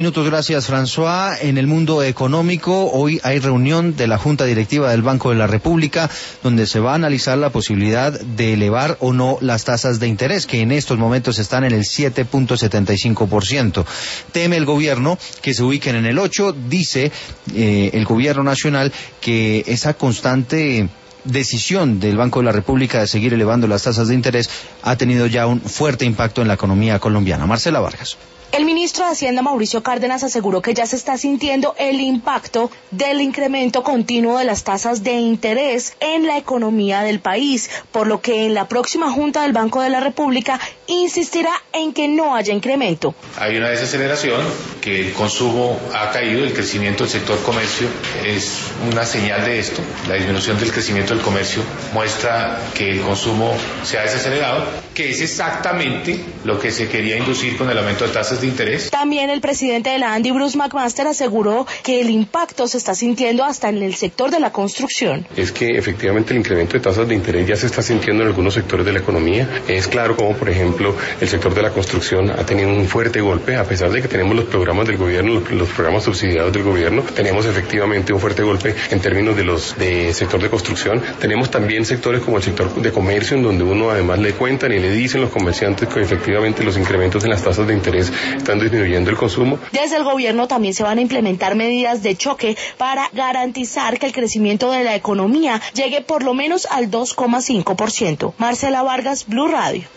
Minutos, gracias François. En el mundo económico, hoy hay reunión de la Junta Directiva del Banco de la República, donde se va a analizar la posibilidad de elevar o no las tasas de interés, que en estos momentos están en el 7.75%. Teme el gobierno que se ubiquen en el 8%, dice el gobierno nacional que esa constante decisión del Banco de la República de seguir elevando las tasas de interés ha tenido ya un fuerte impacto en la economía colombiana. Marcela Vargas. El ministro de Hacienda, Mauricio Cárdenas, aseguró que ya se está sintiendo el impacto del incremento continuo de las tasas de interés en la economía del país, por lo que en la próxima Junta del Banco de la República insistirá en que no haya incremento. Hay una desaceleración, que el consumo ha caído, el crecimiento del sector comercio es una señal de esto. La disminución del crecimiento del comercio muestra que el consumo se ha desacelerado, que es exactamente lo que se quería inducir con el aumento de tasas de interés. También el presidente de la ANDI, Bruce McMaster, aseguró que el impacto se está sintiendo hasta en el sector de la construcción. Es que efectivamente el incremento de tasas de interés ya se está sintiendo en algunos sectores de la economía. Es claro como, por ejemplo, el sector de la construcción ha tenido un fuerte golpe, a pesar de que tenemos los programas del gobierno, los programas subsidiados del gobierno, tenemos efectivamente un fuerte golpe en términos de sector de construcción. Tenemos también sectores como el sector de comercio, en donde uno además le cuentan y le dicen los comerciantes que efectivamente los incrementos en las tasas de interés están disminuyendo el consumo. Desde el gobierno también se van a implementar medidas de choque para garantizar que el crecimiento de la economía llegue por lo menos al 2,5%. Marcela Vargas, Blue Radio.